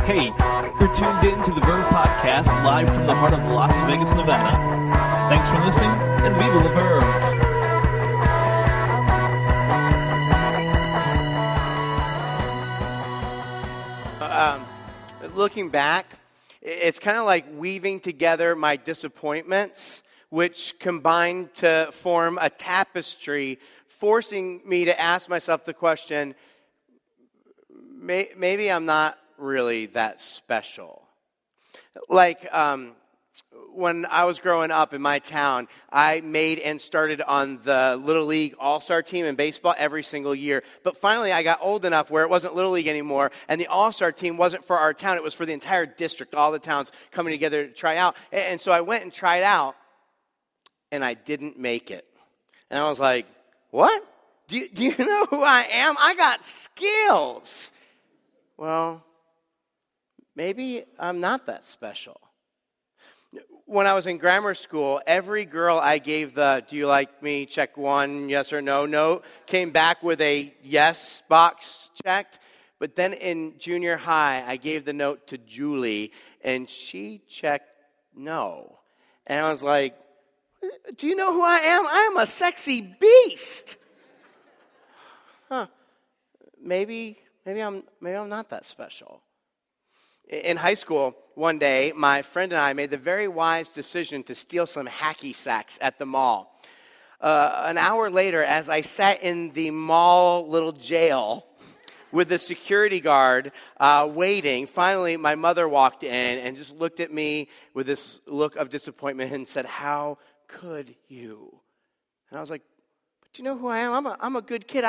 Hey, you're tuned in to the Verve Podcast, live from the heart of Las Vegas, Nevada. Thanks for listening, and viva la Verve! Looking back, it's kind of like weaving together my disappointments, which combined to form a tapestry, forcing me to ask myself the question, maybe I'm not really that special. Like when I was growing up in my town, I made and started on the Little League All-Star team in baseball every single year. But finally, I got old enough where it wasn't Little League anymore, and the All-Star team wasn't for our town. It was for the entire district, all the towns coming together to try out. And so I went and tried out, and I didn't make it. And I was like, what? Do you know who I am? I got skills. Well, maybe I'm not that special. When I was in grammar school, every girl I gave the "do you like me?" check one, yes or no note, came back with a yes box checked. But then in junior high, I gave the note to Julie, and she checked no. And I was like, do you know who I am? I am a sexy beast. Maybe I'm not that special. In high school, one day, my friend and I made the very wise decision to steal some hacky sacks at the mall. An hour later, as I sat in the mall little jail with the security guard waiting, finally my mother walked in and just looked at me with this look of disappointment and said, "How could you?" And I was like, "But do you know who I am? I'm a good kid.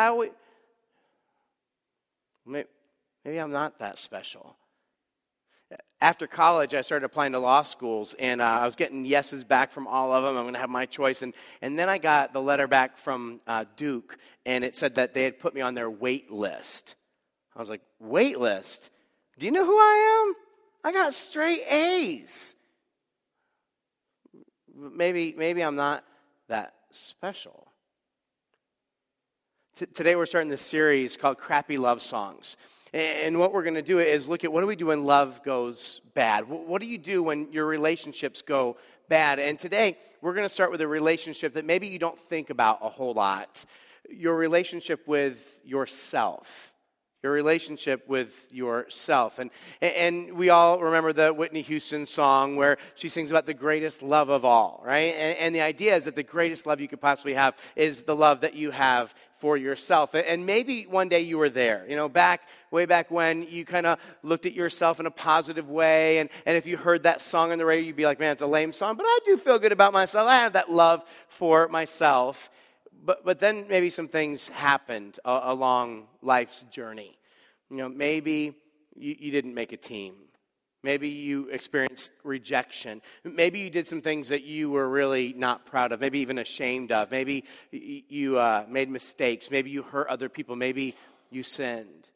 Maybe I'm not that special." After college, I started applying to law schools, and I was getting yeses back from all of them. I'm going to have my choice. And then I got the letter back from Duke, and it said that they had put me on their wait list. I was like, wait list? Do you know who I am? I got straight A's. Maybe I'm not that special. Today we're starting this series called Crappy Love Songs. And what we're going to do is look at what do we do when love goes bad? What do you do when your relationships go bad? And today we're going to start with a relationship that maybe you don't think about a whole lot. Your relationship with yourself. Your relationship with yourself. And we all remember the Whitney Houston song where she sings about the greatest love of all, right? And the idea is that the greatest love you could possibly have is the love that you have for yourself. And maybe one day you were there, way back when you kind of looked at yourself in a positive way. And if you heard that song on the radio, you'd be like, man, it's a lame song, but I do feel good about myself. I have that love for myself. But then maybe some things happened along life's journey. Maybe you didn't make a team. Maybe you experienced rejection. Maybe you did some things that you were really not proud of, maybe even ashamed of. Maybe you made mistakes. Maybe you hurt other people. Maybe you sinned.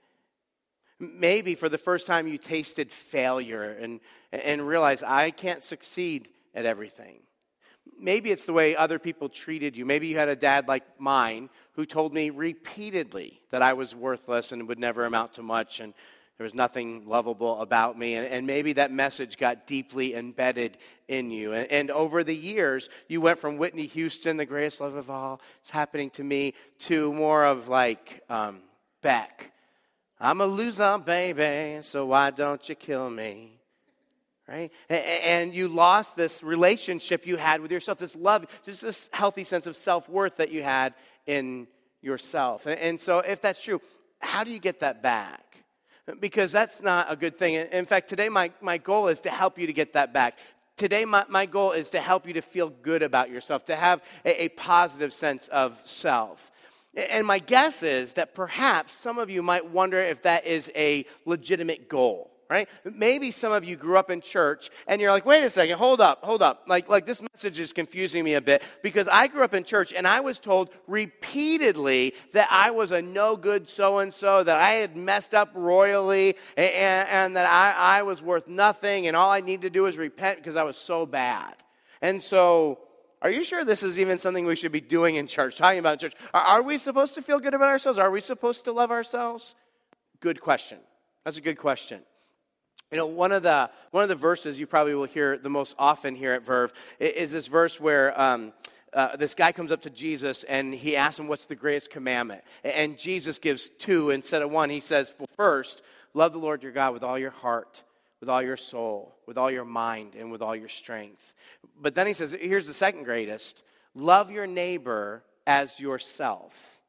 Maybe for the first time you tasted failure and realized, I can't succeed at everything. Maybe it's the way other people treated you. Maybe you had a dad like mine who told me repeatedly that I was worthless and would never amount to much and there was nothing lovable about me. And maybe that message got deeply embedded in you. And over the years, you went from Whitney Houston, the greatest love of all, it's happening to me, to more of like Beck. I'm a loser, baby, so why don't you kill me? Right? And you lost this relationship you had with yourself, this love, just this healthy sense of self-worth that you had in yourself. And so if that's true, how do you get that back? Because that's not a good thing. In fact, today my goal is to help you to get that back. Today my goal is to help you to feel good about yourself, to have a positive sense of self. And my guess is that perhaps some of you might wonder if that is a legitimate goal. Right? Maybe some of you grew up in church and you're like, wait a second, hold up. Like this message is confusing me a bit because I grew up in church and I was told repeatedly that I was a no good so-and-so, that I had messed up royally and that I was worth nothing and all I need to do is repent because I was so bad. And so, are you sure this is even something we should be doing in church, talking about in church? Are we supposed to feel good about ourselves? Are we supposed to love ourselves? Good question. That's a good question. One of the verses you probably will hear the most often here at Verve is this verse where this guy comes up to Jesus and he asks him, what's the greatest commandment? And Jesus gives two instead of one. He says, well, first, love the Lord your God with all your heart, with all your soul, with all your mind, and with all your strength. But then he says, here's the second greatest, love your neighbor as yourself.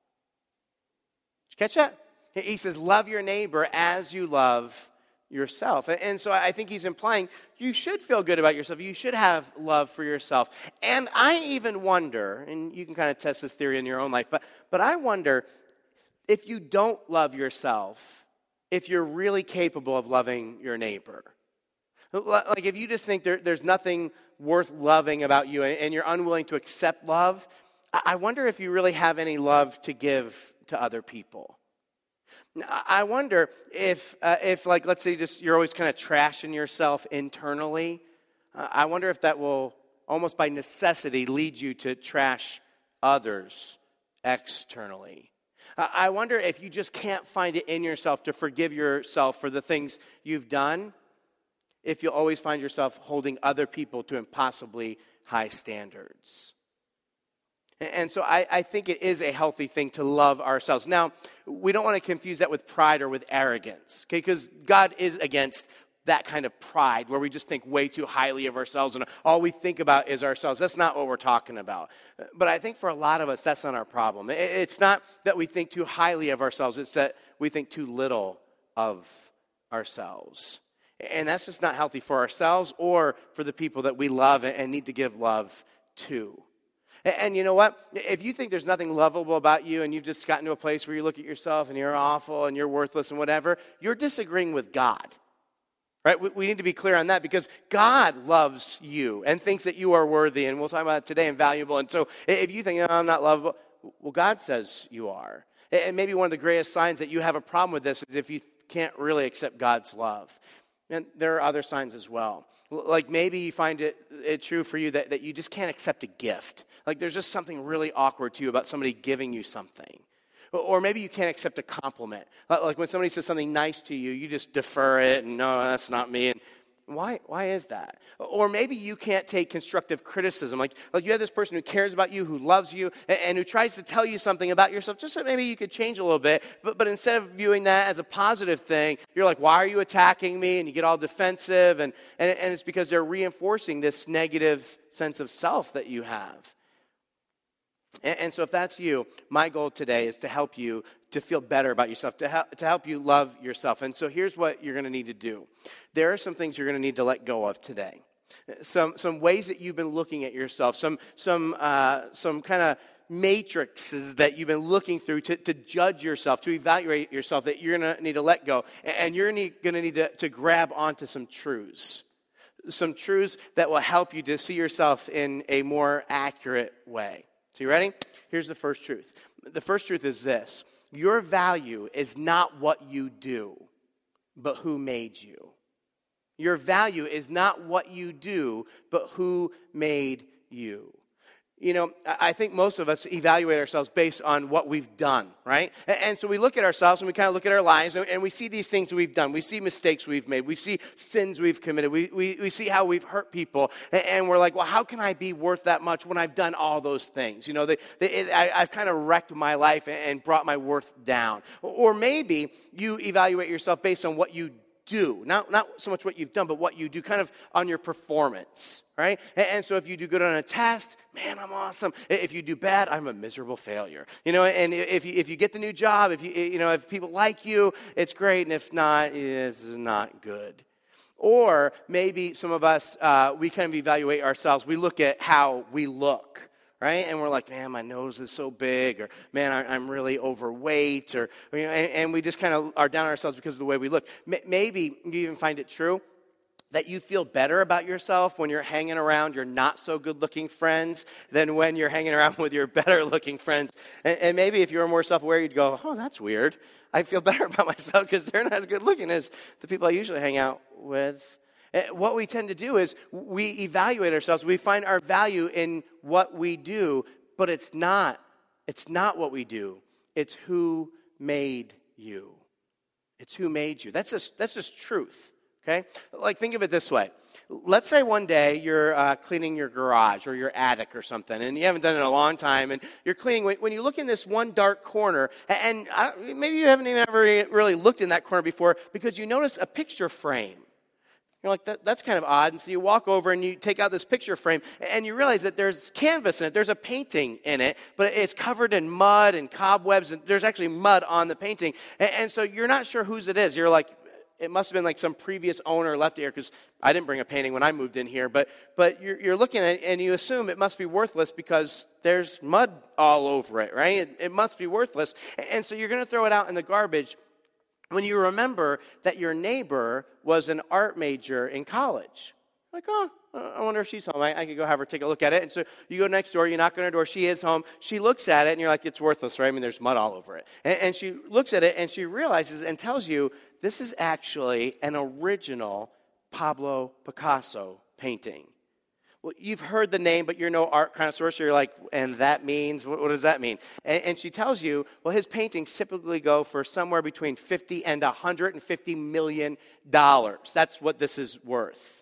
Did you catch that? He says, love your neighbor as you love yourself. And so I think he's implying you should feel good about yourself. You should have love for yourself. And I even wonder, and you can kind of test this theory in your own life, but I wonder if you don't love yourself, if you're really capable of loving your neighbor. Like if you just think there's nothing worth loving about you and you're unwilling to accept love, I wonder if you really have any love to give to other people. I wonder if like, let's say just you're always kind of trashing yourself internally. I wonder if that will almost by necessity lead you to trash others externally. I wonder if you just can't find it in yourself to forgive yourself for the things you've done, if you'll always find yourself holding other people to impossibly high standards. And so I think it is a healthy thing to love ourselves. Now, we don't want to confuse that with pride or with arrogance, okay? Because God is against that kind of pride where we just think way too highly of ourselves and all we think about is ourselves. That's not what we're talking about. But I think for a lot of us, that's not our problem. It's not that we think too highly of ourselves. It's that we think too little of ourselves. And that's just not healthy for ourselves or for the people that we love and need to give love to. And you know what? If you think there's nothing lovable about you and you've just gotten to a place where you look at yourself and you're awful and you're worthless and whatever, you're disagreeing with God. Right? We need to be clear on that because God loves you and thinks that you are worthy. And we'll talk about it today and valuable. And so if you think, no, I'm not lovable, well, God says you are. And maybe one of the greatest signs that you have a problem with this is if you can't really accept God's love. And there are other signs as well. Like maybe you find it true for you that you just can't accept a gift. Like there's just something really awkward to you about somebody giving you something. Or maybe you can't accept a compliment. Like when somebody says something nice to you, you just defer it and no, that's not me. And why is that? Or maybe you can't take constructive criticism. Like you have this person who cares about you, who loves you, and who tries to tell you something about yourself, just so maybe you could change a little bit. But instead of viewing that as a positive thing, you're like, why are you attacking me? And you get all defensive, and it's because they're reinforcing this negative sense of self that you have. And so if that's you, my goal today is to help you to feel better about yourself, to help you love yourself. And so here's what you're going to need to do. There are some things you're going to need to let go of today. Some ways that you've been looking at yourself, some kind of matrices that you've been looking through to judge yourself, to evaluate yourself that you're going to need to let go. And you're going to need to grab onto some truths that will help you to see yourself in a more accurate way. So you ready? Here's the first truth. The first truth is this. Your value is not what you do, but who made you. Your value is not what you do, but who made you. You know, I think most of us evaluate ourselves based on what we've done, right? And so we look at ourselves and we kind of look at our lives and we see these things we've done. We see mistakes we've made. We see sins we've committed. We see how we've hurt people. And we're like, well, how can I be worth that much when I've done all those things? You know, I've kind of wrecked my life and brought my worth down. Or maybe you evaluate yourself based on what you do, not so much what you've done, but what you do kind of on your performance, right? And so if you do good on a test, man, I'm awesome. If you do bad, I'm a miserable failure. You know, and if you get the new job, if people like you, it's great, and if not, it's not good. Or maybe some of us, we kind of evaluate ourselves. We look at how we look. Right? And we're like, man, my nose is so big, or man, I'm really overweight, or and we just kind of are down on ourselves because of the way we look. Maybe you even find it true that you feel better about yourself when you're hanging around your not so good-looking friends than when you're hanging around with your better-looking friends. And maybe if you were more self-aware, you'd go, oh, that's weird. I feel better about myself because they're not as good-looking as the people I usually hang out with. What we tend to do is we evaluate ourselves. We find our value in what we do, but it's not what we do. It's who made you. It's who made you. That's just truth. okay? Like, think of it this way. Let's say one day you're cleaning your garage or your attic or something, and you haven't done it in a long time, and you're cleaning. When you look in this one dark corner, and maybe you haven't even ever really looked in that corner before, because you notice a picture frame. You're like, that's kind of odd. And so you walk over and you take out this picture frame, and you realize that there's canvas in it. There's a painting in it, but it's covered in mud and cobwebs, and there's actually mud on the painting. And so you're not sure whose it is. You're like, it must have been like some previous owner left it here, because I didn't bring a painting when I moved in here. But you're looking at it, and you assume it must be worthless because there's mud all over it, right? It must be worthless. And so you're going to throw it out in the garbage when you remember that your neighbor was an art major in college. Like, oh, I wonder if she's home. I could go have her take a look at it. And so you go next door, you knock on her door, she is home. She looks at it, and you're like, it's worthless, right? I mean, there's mud all over it. And she looks at it, and she realizes and tells you, this is actually an original Pablo Picasso painting. Well, you've heard the name, but you're no art connoisseur, so you're like, and that means, what does that mean? And she tells you, well, his paintings typically go for somewhere between $50 and $150 million. That's what this is worth.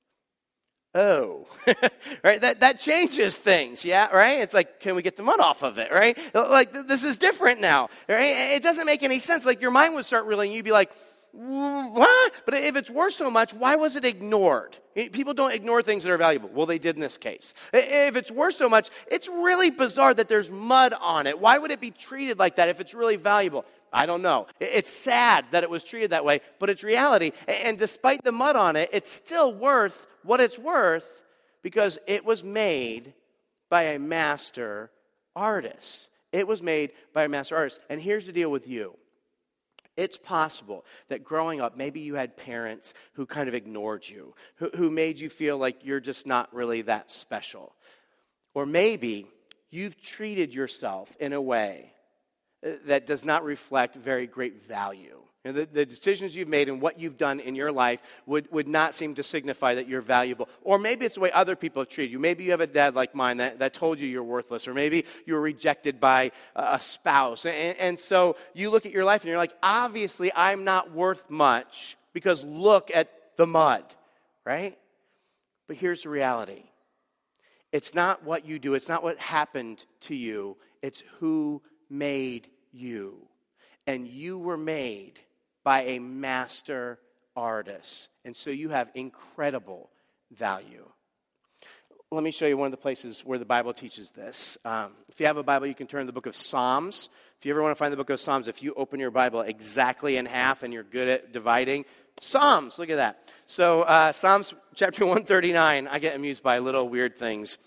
Oh, right? That changes things, yeah, right? It's like, can we get the mud off of it, right? Like, this is different now, right? It doesn't make any sense. Like, your mind would start reeling, you'd be like, what? But if it's worth so much, why was it ignored? People don't ignore things that are valuable. Well, they did in this case. If it's worth so much, it's really bizarre that there's mud on it. Why would it be treated like that if it's really valuable? I don't know. It's sad that it was treated that way, but it's reality. And despite the mud on it, it's still worth what it's worth because it was made by a master artist. It was made by a master artist. And here's the deal with you. It's possible that growing up, maybe you had parents who kind of ignored you, who made you feel like you're just not really that special. Or maybe you've treated yourself in a way that does not reflect very great value. You know, the decisions you've made and what you've done in your life would not seem to signify that you're valuable. Or maybe it's the way other people have treated you. Maybe you have a dad like mine that told you you're worthless. Or maybe you were rejected by a spouse. And so you look at your life and you're like, obviously I'm not worth much because look at the mud, right? But here's the reality. It's not what you do. It's not what happened to you. It's who made you. And you were made by a master artist. And so you have incredible value. Let me show you one of the places where the Bible teaches this. If you have a Bible, you can turn to the book of Psalms. If you ever want to find the book of Psalms, if you open your Bible exactly in half and you're good at dividing, Psalms, look at that. So Psalms chapter 139, I get amused by little weird things.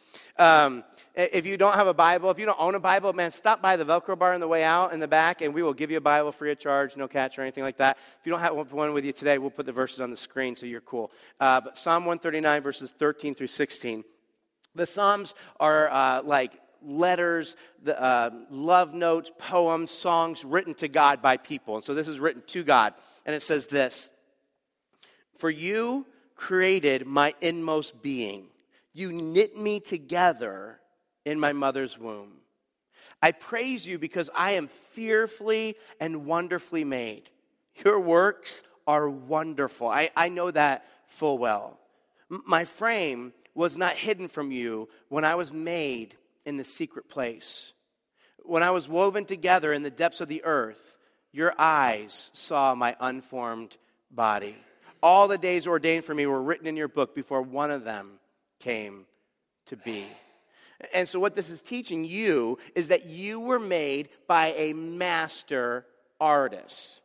If you don't have a Bible, if you don't own a Bible, man, stop by the Velcro bar on the way out in the back, and we will give you a Bible free of charge, no catch or anything like that. If you don't have one with you today, we'll put the verses on the screen so you're cool. But Psalm 139, verses 13 through 16. The Psalms are like letters, love notes, poems, songs written to God by people. And so this is written to God. And it says this, "For you created my inmost being. You knit me together in my mother's womb. I praise you because I am fearfully and wonderfully made. Your works are wonderful." I know that full well. My frame was not hidden from you when I was made in the secret place. When I was woven together in the depths of the earth, your eyes saw my unformed body. All the days ordained for me were written in your book before one of them came to be. And so what this is teaching you is that you were made by a master artist.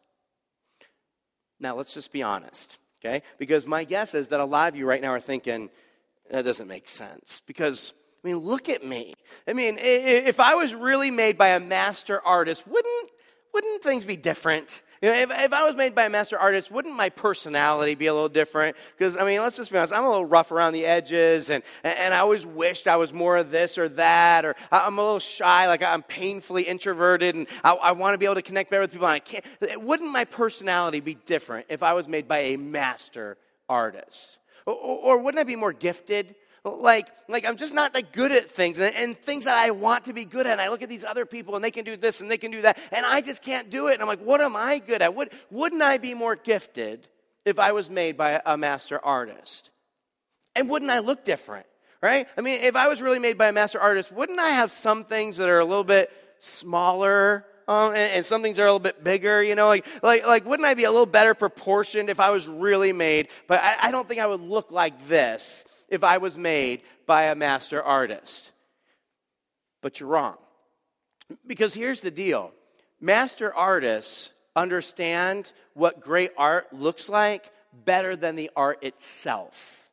Now, let's just be honest, okay? Because my guess is that a lot of you right now are thinking, that doesn't make sense. Because, I mean, look at me. I mean, if I was really made by a master artist, wouldn't things be different? You know, if I was made by a master artist, wouldn't my personality be a little different? Because, I mean, let's just be honest, I'm a little rough around the edges, and I always wished I was more of this or that, or I'm a little shy, like I'm painfully introverted, and I want to be able to connect better with people, and I can't. Wouldn't my personality be different if I was made by a master artist? Or wouldn't I be more gifted? Like I'm just not that good at things, and things that I want to be good at. And I look at these other people, and they can do this, and they can do that, and I just can't do it. And I'm like, what am I good at? Wouldn't I be more gifted if I was made by a master artist? And wouldn't I look different, right? I mean, if I was really made by a master artist, wouldn't I have some things that are a little bit smaller and some things are a little bit bigger, like wouldn't I be a little better proportioned if I was really made? But I don't think I would look like this if I was made by a master artist. But you're wrong. Because here's the deal. Master artists understand what great art looks like better than the art itself.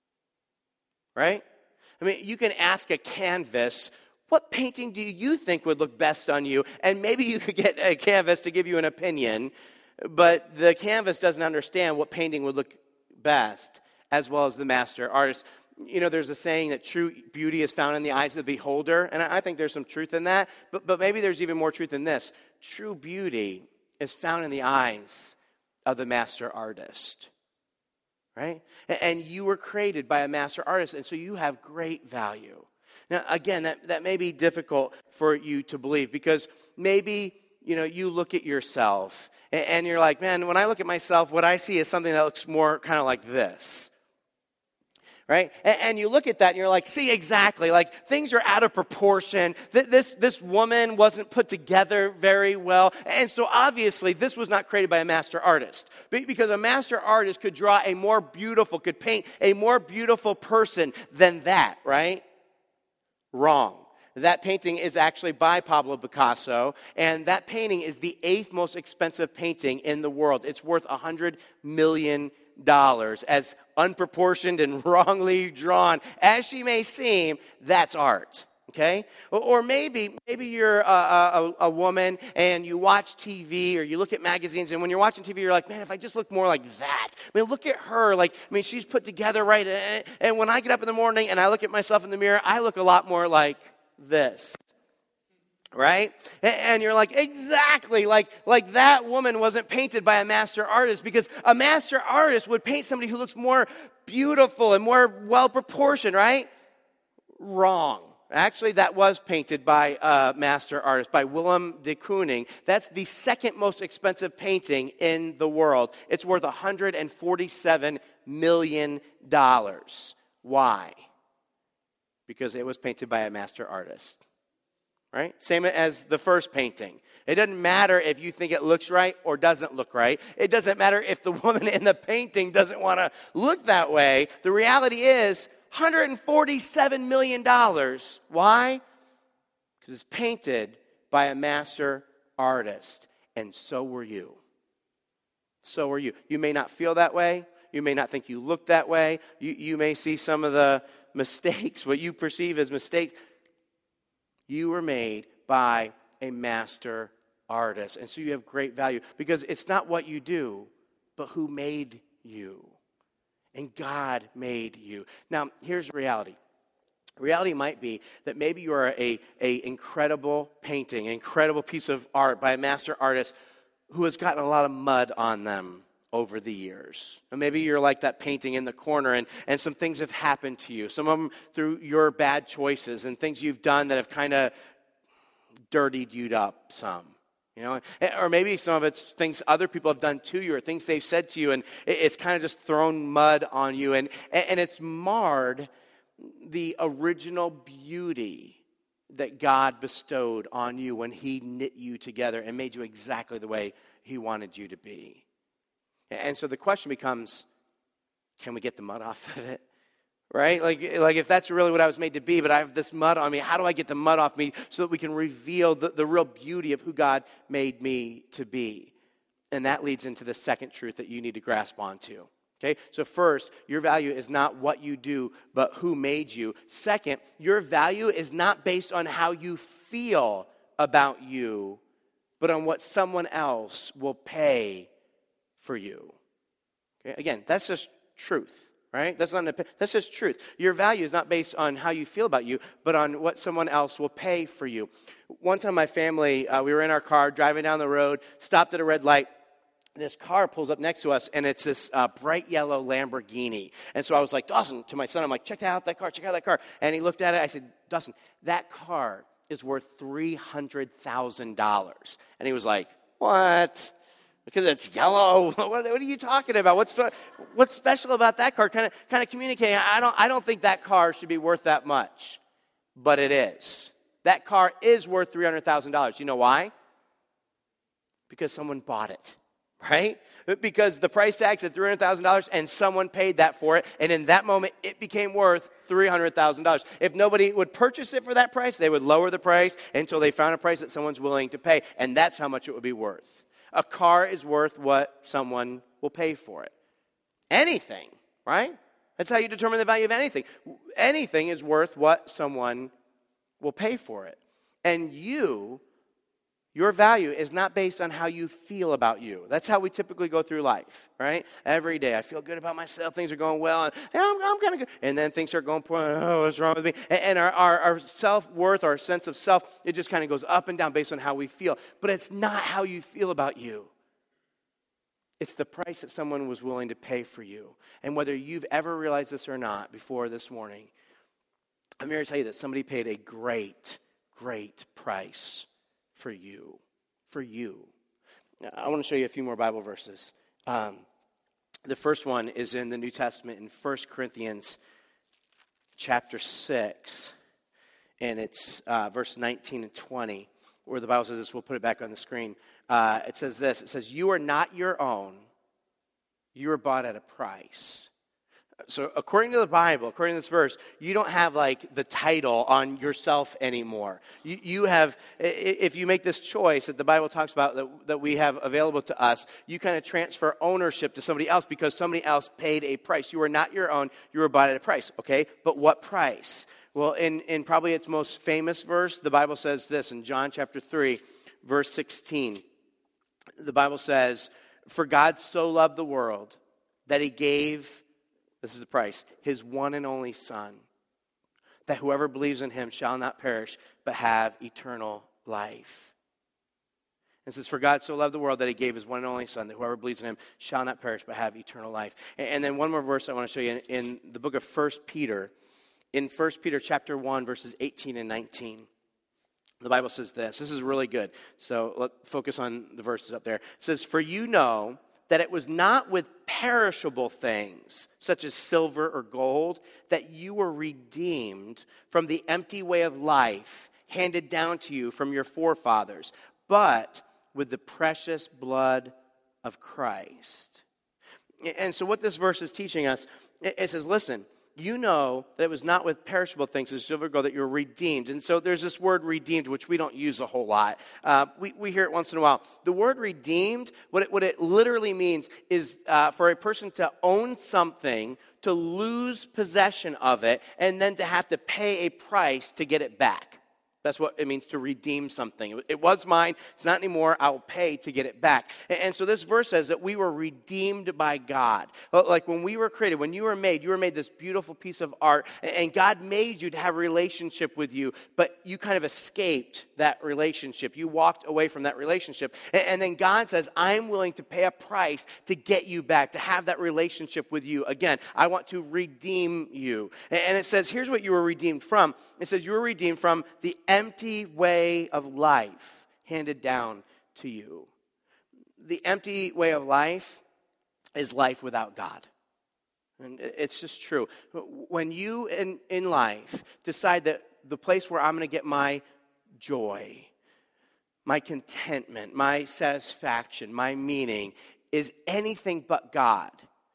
Right? I mean, you can ask a canvas, what painting do you think would look best on you? And maybe you could get a canvas to give you an opinion, but the canvas doesn't understand what painting would look best, as well as the master artist. There's a saying that true beauty is found in the eyes of the beholder, and I think there's some truth in that, but maybe there's even more truth in this. True beauty is found in the eyes of the master artist, right? And you were created by a master artist, and so you have great value. Now, again, that may be difficult for you to believe because maybe, you look at yourself and you're like, man, when I look at myself, what I see is something that looks more kind of like this, right? And you look at that and you're like, see, exactly, like things are out of proportion. This woman wasn't put together very well. And so obviously this was not created by a master artist because a master artist could could paint a more beautiful person than that, right? Wrong. That painting is actually by Pablo Picasso, and that painting is the 8th most expensive painting in the world. It's worth $100 million. As unproportioned and wrongly drawn as she may seem, that's art. Okay? Or maybe you're a woman and you watch TV or you look at magazines, and when you're watching TV, you're like, man, if I just look more like that. I mean, look at her. She's put together right. And when I get up in the morning and I look at myself in the mirror, I look a lot more like this. Right? And you're like, exactly, like that woman wasn't painted by a master artist, because a master artist would paint somebody who looks more beautiful and more well-proportioned, right? Wrong. Actually, that was painted by a master artist, by Willem de Kooning. That's the 2nd most expensive painting in the world. It's worth $147 million. Why? Because it was painted by a master artist. Right? Same as the first painting. It doesn't matter if you think it looks right or doesn't look right. It doesn't matter if the woman in the painting doesn't want to look that way. The reality is $147 million. Why? Because it's painted by a master artist. And so were you. So were you. You may not feel that way. You may not think you look that way. You may see some of the mistakes, what you perceive as mistakes. You were made by a master artist. And so you have great value because it's not what you do, but who made you. And God made you. Now, here's reality. Reality might be that maybe you are a incredible painting, an incredible piece of art by a master artist who has gotten a lot of mud on them over the years. And maybe you're like that painting in the corner and some things have happened to you. Some of them through your bad choices and things you've done that have kind of dirtied you up some. Or maybe some of it's things other people have done to you or things they've said to you, and it's kind of just thrown mud on you, and it's marred the original beauty that God bestowed on you when He knit you together and made you exactly the way He wanted you to be. And so the question becomes, can we get the mud off of it? Right? Like if that's really what I was made to be, but I have this mud on me, how do I get the mud off me so that we can reveal the real beauty of who God made me to be? And that leads into the second truth that you need to grasp onto. Okay? So first, your value is not what you do, but who made you. Second, your value is not based on how you feel about you, but on what someone else will pay for you. Okay? Again, that's just truth. Right? That's just truth. Your value is not based on how you feel about you, but on what someone else will pay for you. One time my family, we were in our car driving down the road, stopped at a red light. This car pulls up next to us, and it's this bright yellow Lamborghini. And so I was like, Dawson, to my son, I'm like, check out that car. And he looked at it. I said, Dawson, that car is worth $300,000. And he was like, what? Because it's yellow. What are you talking about? What's special about that car? Kind of communicating. I don't think that car should be worth that much, but it is. That car is worth $300,000. You know why? Because someone bought it, right? Because the price tag's at $300,000 and someone paid that for it, and in that moment it became worth $300,000. If nobody would purchase it for that price, they would lower the price until they found a price that someone's willing to pay, and that's how much it would be worth. A car is worth what someone will pay for it. Anything, right? That's how you determine the value of anything. Anything is worth what someone will pay for it. And your value is not based on how you feel about you. That's how we typically go through life, right? Every day, I feel good about myself. Things are going well. And I'm kind of good. And then things start going poor. Oh, what's wrong with me? And our self-worth, our sense of self, it just kind of goes up and down based on how we feel. But it's not how you feel about you. It's the price that someone was willing to pay for you. And whether you've ever realized this or not before this morning, I'm here to tell you that somebody paid a great, great price for you. I want to show you a few more Bible verses. The first one is in the New Testament in 1 Corinthians chapter 6, and it's verse 19 and 20, where the Bible says this. We'll put it back on the screen. It says this. It says, "You are not your own. You are bought at a price." So according to the Bible, according to this verse, you don't have like the title on yourself anymore. You have, if you make this choice that the Bible talks about that we have available to us, you kind of transfer ownership to somebody else because somebody else paid a price. You are not your own. You were bought at a price, okay? But what price? Well, in probably its most famous verse, the Bible says this in John chapter 3, verse 16. The Bible says, "For God so loved the world that he gave," this is the price, "his one and only Son, that whoever believes in him shall not perish, but have eternal life." It says, "For God so loved the world that he gave his one and only Son, that whoever believes in him shall not perish, but have eternal life." And then one more verse I want to show you in the book of 1 Peter. In 1 Peter chapter 1, verses 18 and 19. The Bible says this. This is really good. So let's focus on the verses up there. It says, "For you know that it was not with perishable things, such as silver or gold, that you were redeemed from the empty way of life handed down to you from your forefathers, but with the precious blood of Christ." And so what this verse is teaching us, it says, listen, you know that it was not with perishable things, as silver or gold, that you're redeemed. And so there's this word redeemed, which we don't use a whole lot. We hear it once in a while. The word redeemed, what it literally means is for a person to own something, to lose possession of it, and then to have to pay a price to get it back. That's what it means to redeem something. It was mine. It's not anymore. I will pay to get it back. And so this verse says that we were redeemed by God. Like when we were created, when you were made this beautiful piece of art, and God made you to have a relationship with you, but you kind of escaped that relationship. You walked away from that relationship. And then God says, I'm willing to pay a price to get you back, to have that relationship with you again. I want to redeem you. And it says, here's what you were redeemed from. It says you were redeemed from the empty way of life handed down to you. The empty way of life is life without God. And it's just true. When you in life decide that the place where I'm going to get my joy, my contentment, my satisfaction, my meaning is anything but God,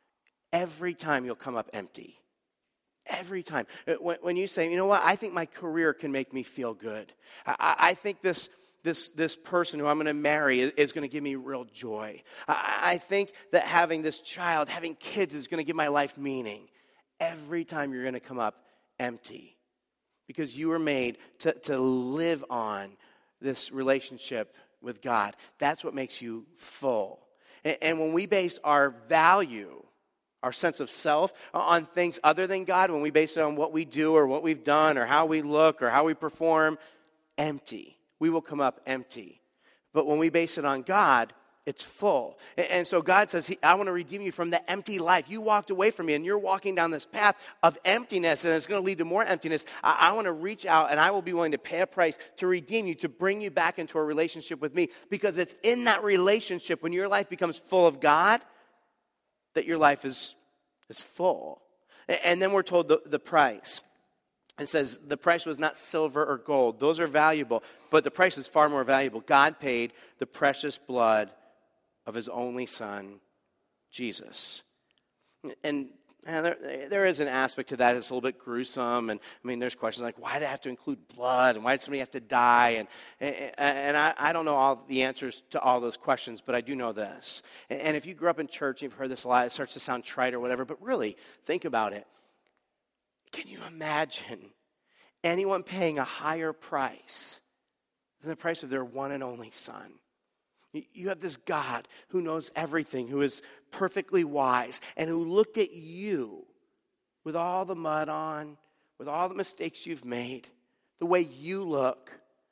every time you'll come up empty. Every time. When you say, you know what, I think my career can make me feel good. I think this person who I'm going to marry is going to give me real joy. I think that having this child, having kids is going to give my life meaning. Every time you're going to come up empty. Because you were made to live on this relationship with God. That's what makes you full. And when we base our value, our sense of self, on things other than God, when we base it on what we do or what we've done or how we look or how we perform, empty. We will come up empty. But when we base it on God, It's full. And so God says, I want to redeem you from the empty life. You walked away from me and you're walking down this path of emptiness and it's going to lead to more emptiness. I want to reach out and I will be willing to pay a price to redeem you, to bring you back into a relationship with me, because it's in that relationship when your life becomes full of God that your life is full. And then we're told the price. It says the price was not silver or gold. Those are valuable, but the price is far more valuable. God paid the precious blood of his only son, Jesus. And there is an aspect to that that's a little bit gruesome. And I mean, there's questions like, why did it have to include blood? And why did somebody have to die? And I don't know all the answers to all those questions, but I do know this. And if you grew up in church and you've heard this a lot, it starts to sound trite or whatever, but really, think about it. Can you imagine anyone paying a higher price than the price of their one and only son? You have this God who knows everything, who is perfectly wise, and who looked at you with all the mud on, with all the mistakes you've made, the way you look.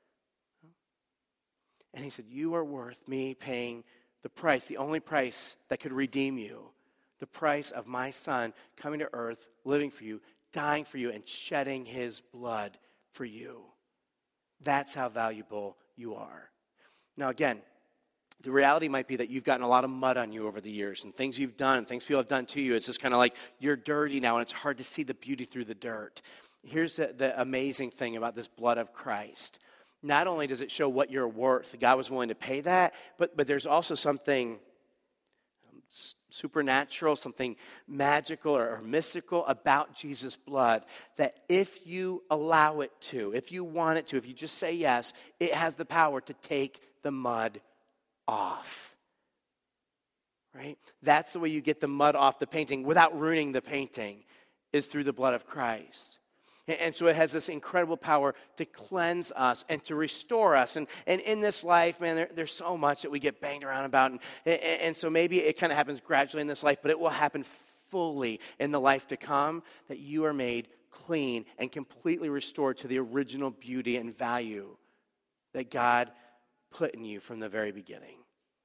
And he said, you are worth me paying the price, the only price that could redeem you, the price of my son coming to earth, living for you, dying for you, and shedding his blood for you. That's how valuable you are. Now again, the reality might be that you've gotten a lot of mud on you over the years and things you've done, things people have done to you. It's just kind of like you're dirty now and it's hard to see the beauty through the dirt. Here's the amazing thing about this blood of Christ. Not only does it show what you're worth, God was willing to pay that, but there's also something supernatural, something magical or mystical about Jesus' blood that if you allow it to, if you want it to, if you just say yes, it has the power to take the mud off, right? That's the way you get the mud off the painting without ruining the painting, is through the blood of Christ. And so it has this incredible power to cleanse us and to restore us. And in this life, man, there's so much that we get banged around about. And so maybe it kind of happens gradually in this life, but it will happen fully in the life to come, that you are made clean and completely restored to the original beauty and value that God put in you from the very beginning.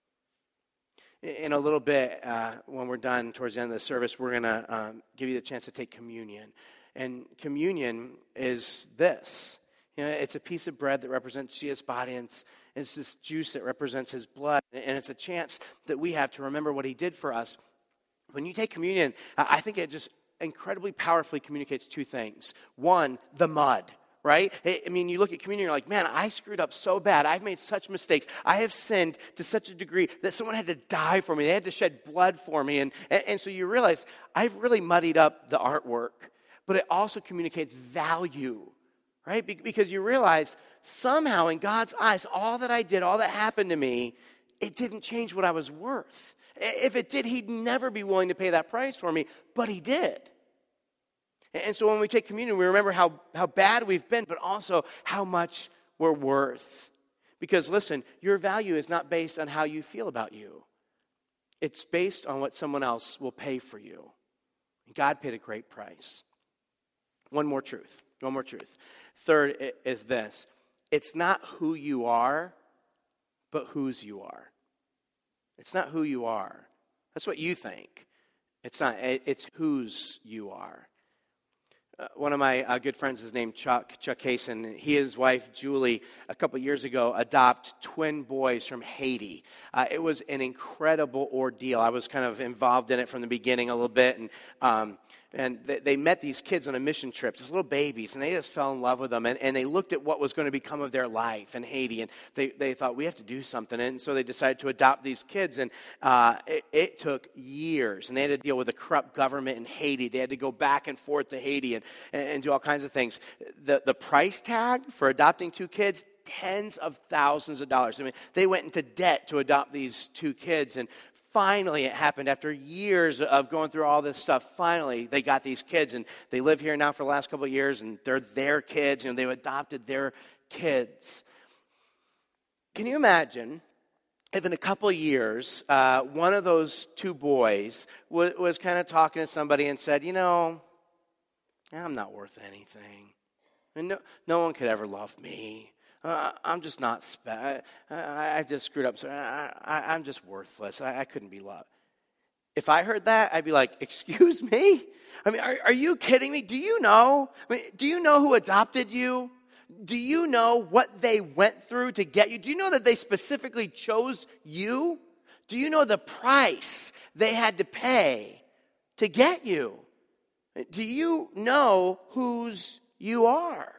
In a little bit, when we're done towards the end of the service, we're going to give you the chance to take communion. And communion is this. You know, it's a piece of bread that represents Jesus' body, and it's this juice that represents his blood. And it's a chance that we have to remember what he did for us. When you take communion, I think it just incredibly powerfully communicates two things. One, the mud. Right? I mean, you look at communion, you're like, man, I screwed up so bad. I've made such mistakes. I have sinned to such a degree that someone had to die for me. They had to shed blood for me. And so you realize, I've really muddied up the artwork. But it also communicates value, right? Because you realize, somehow in God's eyes, all that I did, all that happened to me, it didn't change what I was worth. If it did, he'd never be willing to pay that price for me, but he did. And so when we take communion, we remember how bad we've been, but also how much we're worth. Because listen, your value is not based on how you feel about you. It's based on what someone else will pay for you. And God paid a great price. One more truth. Third is this. It's not who you are, but whose you are. It's not who you are. That's what you think. It's not. It's whose you are. One of my good friends is named Chuck Hayson. He and his wife, Julie, a couple of years ago, adopt twin boys from Haiti. It was an incredible ordeal. I was kind of involved in it from the beginning a little bit, and they met these kids on a mission trip, these little babies, and they just fell in love with them, and they looked at what was going to become of their life in Haiti, and they thought, we have to do something, and so they decided to adopt these kids, and it took years, and they had to deal with a corrupt government in Haiti. They had to go back and forth to Haiti and do all kinds of things. The price tag for adopting two kids, tens of thousands of dollars. I mean, they went into debt to adopt these two kids, and finally it happened after years of going through all this stuff. Finally, they got these kids, and they live here now for the last couple of years, and they're their kids. You know, they've adopted their kids. Can you imagine if in a couple of years, one of those two boys was kind of talking to somebody and said, you know, I'm not worth anything. And no one could ever love me. I'm just not, I just screwed up. So I'm just worthless. I couldn't be loved. If I heard that, I'd be like, excuse me? I mean, are you kidding me? Do you know? I mean, do you know who adopted you? Do you know what they went through to get you? Do you know that they specifically chose you? Do you know the price they had to pay to get you? Do you know whose you are?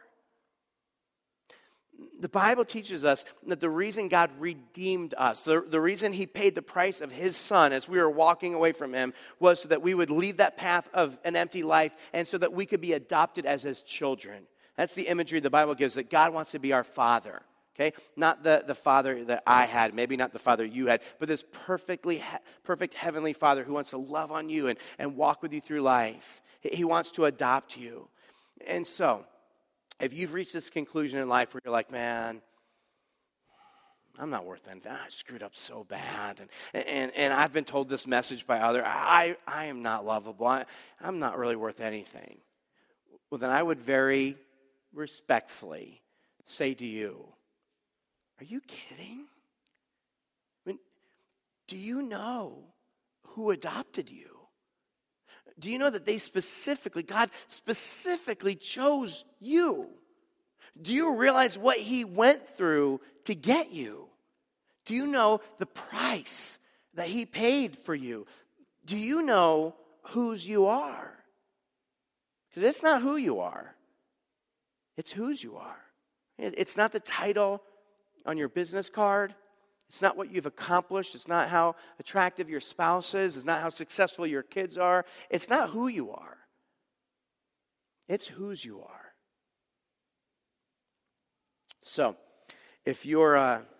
The Bible teaches us that the reason God redeemed us, the reason he paid the price of his son as we were walking away from him, was so that we would leave that path of an empty life and so that we could be adopted as his children. That's the imagery the Bible gives, that God wants to be our father. Okay? Not the father that I had, maybe not the father you had, but this perfect heavenly father who wants to love on you and walk with you through life. He wants to adopt you. And so, if you've reached this conclusion in life where you're like, man, I'm not worth anything. I screwed up so bad. And I've been told this message by others. I am not lovable. I'm not really worth anything. Well, then I would very respectfully say to you, are you kidding? I mean, do you know who adopted you? Do you know that God specifically chose you? Do you realize what he went through to get you? Do you know the price that he paid for you? Do you know whose you are? Because it's not who you are. It's whose you are. It's not the title on your business card. It's not what you've accomplished. It's not how attractive your spouse is. It's not how successful your kids are. It's not who you are. It's whose you are. So, if your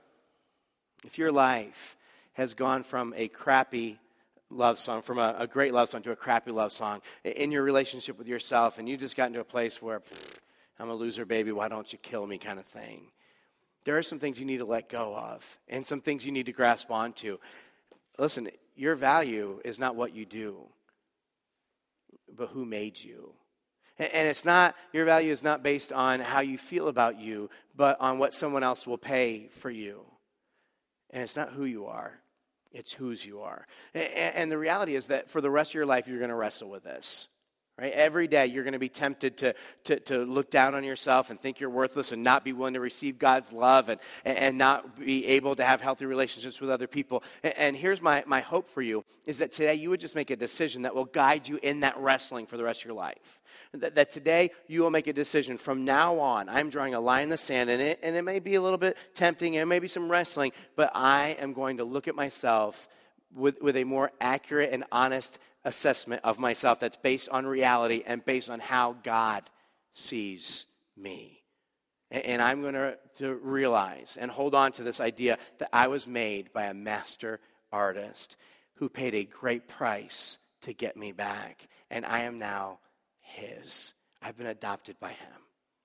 life has gone from a crappy love song, from a great love song to a crappy love song, in your relationship with yourself, and you just got into a place where, I'm a loser, baby, why don't you kill me kind of thing. There are some things you need to let go of and some things you need to grasp onto. Listen, your value is not what you do, but who made you. And it's not, your value is not based on how you feel about you, but on what someone else will pay for you. And it's not who you are, it's whose you are. And the reality is that for the rest of your life, you're going to wrestle with this. Right? Every day you're going to be tempted to look down on yourself and think you're worthless and not be willing to receive God's love and not be able to have healthy relationships with other people. And here's my hope for you, is that today you would just make a decision that will guide you in that wrestling for the rest of your life. That today you will make a decision from now on. I'm drawing a line in the sand, and it may be a little bit tempting, and maybe some wrestling, but I am going to look at myself with a more accurate and honest assessment of myself that's based on reality and based on how God sees me. And I'm going to realize and hold on to this idea that I was made by a master artist who paid a great price to get me back. And I am now his. I've been adopted by him.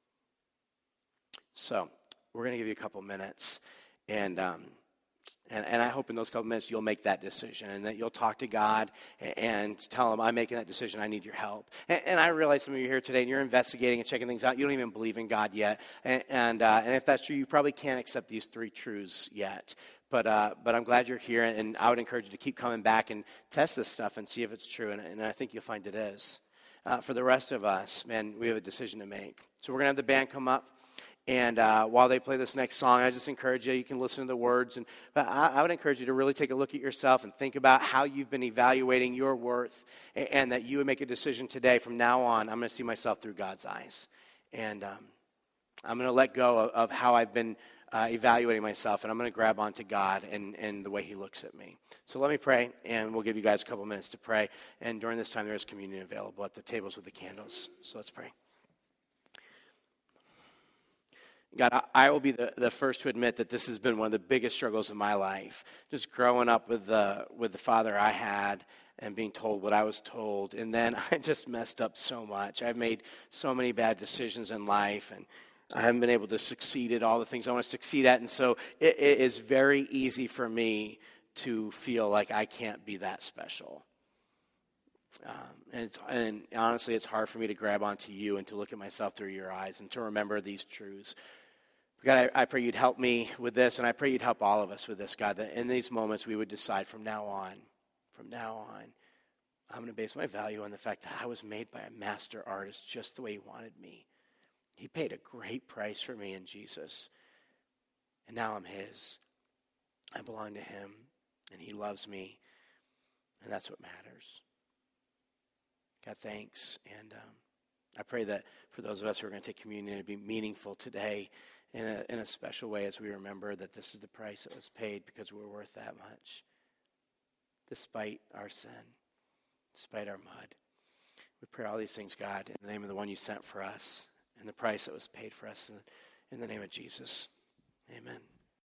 So we're going to give you a couple minutes. And I hope in those couple minutes you'll make that decision and that you'll talk to God and tell him, I'm making that decision, I need your help. And I realize some of you are here today and you're investigating and checking things out. You don't even believe in God yet. And if that's true, you probably can't accept these three truths yet. But I'm glad you're here, and I would encourage you to keep coming back and test this stuff and see if it's true. And I think you'll find it is. For the rest of us, man, we have a decision to make. So we're going to have the band come up. And while they play this next song, I just encourage you can listen to the words. But I would encourage you to really take a look at yourself and think about how you've been evaluating your worth, and that you would make a decision today. From now on, I'm going to see myself through God's eyes. And I'm going to let go of how I've been evaluating myself, and I'm going to grab onto God and the way he looks at me. So let me pray, and we'll give you guys a couple minutes to pray. And during this time, there is communion available at the tables with the candles. So let's pray. God, I will be the first to admit that this has been one of the biggest struggles of my life. Just growing up with the father I had and being told what I was told. And then I just messed up so much. I've made so many bad decisions in life, and I haven't been able to succeed at all the things I want to succeed at. And so it is very easy for me to feel like I can't be that special. And honestly, it's hard for me to grab onto you and to look at myself through your eyes and to remember these truths. God, I pray you'd help me with this, and I pray you'd help all of us with this, God, that in these moments we would decide from now on, I'm going to base my value on the fact that I was made by a master artist just the way he wanted me. He paid a great price for me in Jesus, and now I'm his. I belong to him, and he loves me, and that's what matters. God, thanks, and I pray that for those of us who are going to take communion, it'd be meaningful today in a special way as we remember that this is the price that was paid because we're worth that much, despite our sin, despite our mud. We pray all these things, God, in the name of the one you sent for us and the price that was paid for us, in the name of Jesus. Amen.